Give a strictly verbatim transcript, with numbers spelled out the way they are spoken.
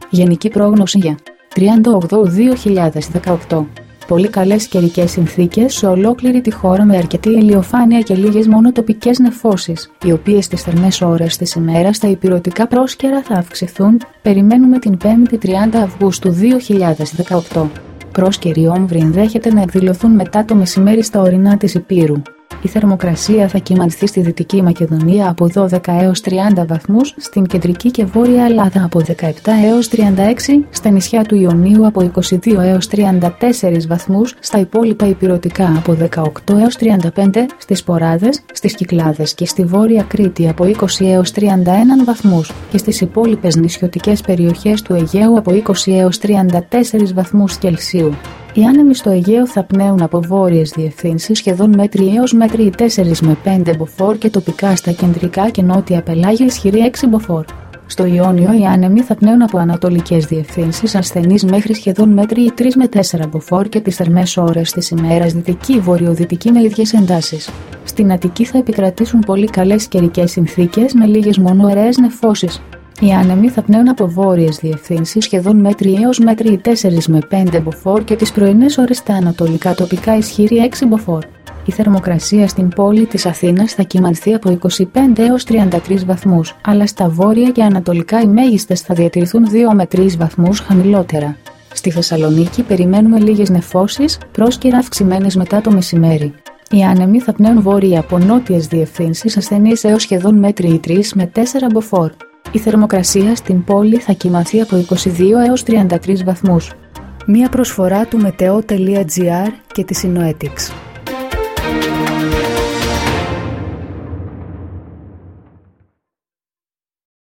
Γενική πρόγνωση για τριάντα οκτώ δύο χιλιάδες δεκαοκτώ. Πολύ καλές καιρικές συνθήκες σε ολόκληρη τη χώρα με αρκετή ηλιοφάνεια και λίγες μόνο τοπικές νεφώσεις, οι οποίες στις θερμές ώρες της ημέρας στα ηπειρωτικά πρόσκαιρα θα αυξηθούν. Περιμένουμε την πέμπτη τριάντα Αυγούστου δύο χιλιάδες δεκαοκτώ. Πρόσκαιροι όμβροι ενδέχεται να εκδηλωθούν μετά το μεσημέρι στα ορεινά της Υπήρου. Η θερμοκρασία θα κυμανθεί στη Δυτική Μακεδονία από δώδεκα έως τριάντα βαθμούς, στην Κεντρική και Βόρεια Ελλάδα από δεκαεπτά έως τριάντα έξι, στα νησιά του Ιωνίου από είκοσι δύο έως τριάντα τέσσερις βαθμούς, στα υπόλοιπα ηπειρωτικά από δεκαοκτώ έως τριάντα πέντε, στις Ποράδες, στις Κυκλάδες και στη Βόρεια Κρήτη από είκοσι έως τριάντα ένα βαθμούς και στις υπόλοιπες νησιωτικές περιοχές του Αιγαίου από είκοσι έως τριάντα τέσσερις βαθμούς Κελσίου. Οι άνεμοι στο Αιγαίο θα πνέουν από βόρειες διευθύνσεις σχεδόν μέτρη έως μέτρη τέσσερα με πέντε μποφόρ και τοπικά στα κεντρικά και νότια πελάγια ισχυρή έξι μποφόρ. Στο Ιόνιο οι άνεμοι θα πνέουν από ανατολικές διευθύνσεις ασθενείς μέχρι σχεδόν μέτρη τρία με τέσσερα μποφόρ και τις θερμές ώρες της ημέρας δυτική βορειοδυτική με ίδιες εντάσεις. Στην Αττική θα επικρατήσουν πολύ καλές καιρικές συνθήκες με λίγες μόνο ωραίες νεφώσεις. Οι άνεμοι θα πνέουν από βόρειες διευθύνσεις σχεδόν μέτρη έως μέτρη τέσσερα με πέντε μποφόρ και τις πρωινές ώρες στα ανατολικά τοπικά ισχυρή έξι μποφόρ. Η θερμοκρασία στην πόλη της Αθήνας θα κυμανθεί από είκοσι πέντε έως τριάντα τρεις βαθμούς, αλλά στα βόρεια και ανατολικά οι μέγιστες θα διατηρηθούν δύο με τρεις βαθμούς χαμηλότερα. Στη Θεσσαλονίκη περιμένουμε λίγες νεφώσεις, πρόσκαιρα αυξημένες μετά το μεσημέρι. Οι άνεμοι θα πνέουν βόρεια από νότιες διευθύνσεις ασθενείς έως σχεδόν μέτρη τρία με τέσσερα μποφόρ. Η θερμοκρασία στην πόλη θα κυμανθεί από είκοσι δύο έως τριάντα τρεις βαθμούς. Μία προσφορά του μετεό τελεία τζι άρ και της Synoetics.